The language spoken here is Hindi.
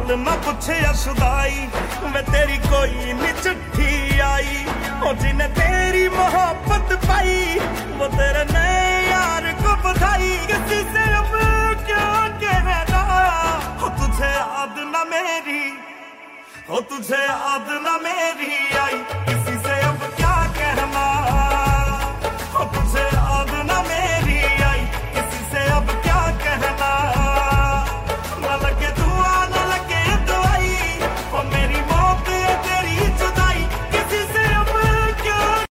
हाल ना पूछे शुदाई वे तेरी कोई नी चिट्ठी आई ओ जिन्हें तेरी मोहब्बत पाई वो तेरे नए यार को बधाई किसी से अब क्या कहना हो तुझे याद ना मेरी हो तुझे याद ना मेरी आई